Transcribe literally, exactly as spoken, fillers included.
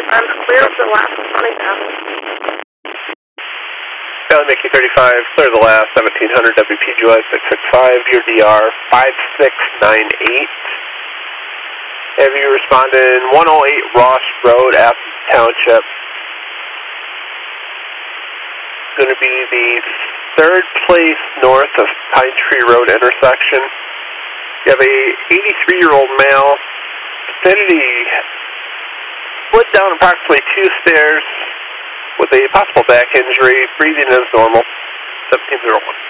I'm clear of the last twenty thousand. Valley Mickey thirty-five, clear the last seventeen hundred W P G Y six six five, your D R five six nine eight. Have you responded one oh eight Ross Road, Athens Township? It's going to be the third place north of Pine Tree Road intersection. You have a eighty-three-year-old male, vicinity, slid down approximately two stairs with a possible back injury, breathing is normal, seventeen oh one.